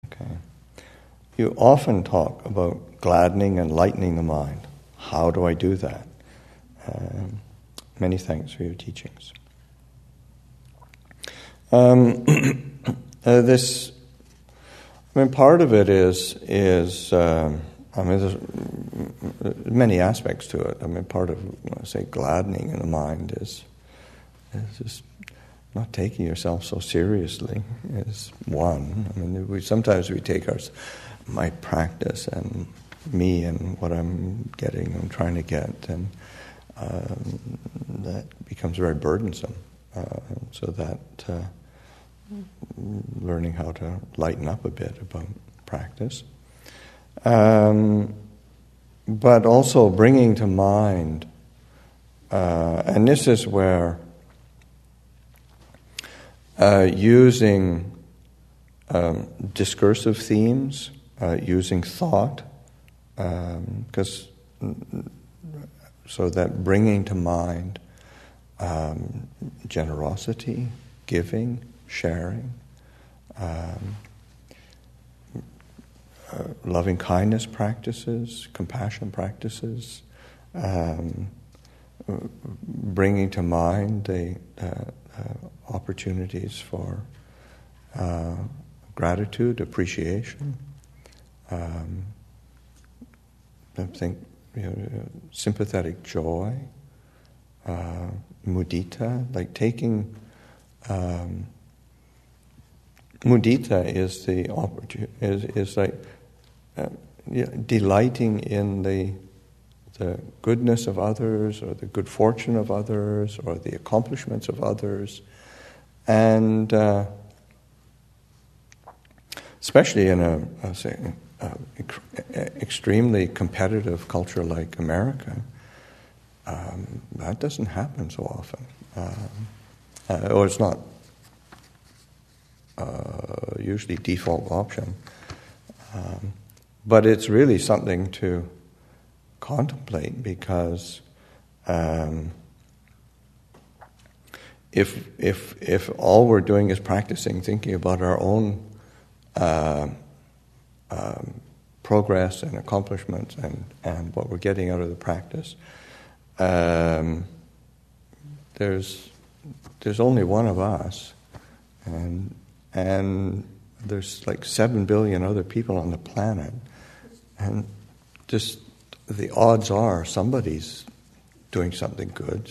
Okay. You often talk about gladdening and lightening the mind. How do I do that? Many thanks for your teachings. Part of it is there's many aspects to it. Part of, say, gladdening in the mind is just not taking yourself so seriously is one. Sometimes we take my practice and me and what I'm trying to get, and that becomes very burdensome. So that learning how to lighten up a bit about practice. But also bringing to mind, and this is where using discursive themes, using thought, so that bringing to mind generosity, giving, sharing, loving kindness practices, compassion practices, bringing to mind the opportunities for gratitude, appreciation. I think sympathetic joy, mudita, like taking. Mudita is the opportunity. Is like delighting in the goodness of others, or the good fortune of others, or the accomplishments of others, and especially in a extremely competitive culture like America, that doesn't happen so often, or it's not usually default option. But it's really something to contemplate, because if all we're doing is practicing, thinking about our own progress and accomplishments and what we're getting out of the practice, there's only one of us, and there's like 7 billion other people on the planet, and just the odds are somebody's doing something good.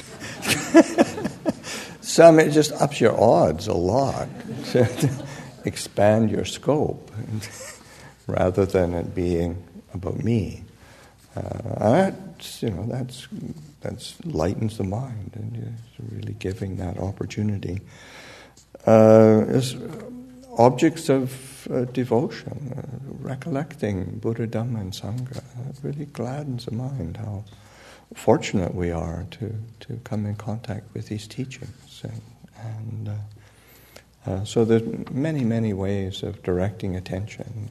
So it just ups your odds a lot to expand your scope rather than it being about me. That's lightens the mind, and it's really giving that opportunity. Is objects of devotion, recollecting Buddha, Dhamma, and Sangha. It really gladdens the mind how fortunate we are to come in contact with these teachings. And so there's many, many ways of directing attention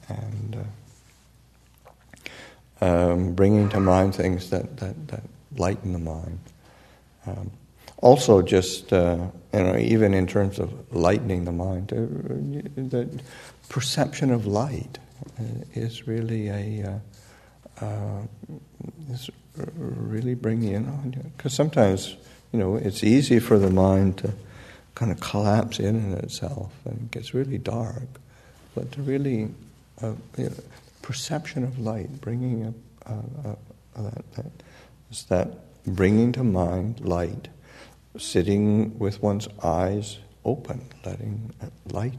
and bringing to mind things that lighten the mind. Also, just even in terms of lightening the mind, the perception of light is really is really bringing in on you. Because sometimes, it's easy for the mind to kind of collapse in itself, and it gets really dark. But to really perception of light, bringing that bringing to mind light. Sitting with one's eyes open, letting light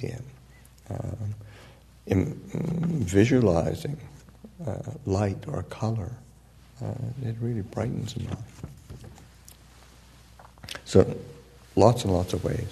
in visualizing light or color, it really brightens the mind. So, lots and lots of ways.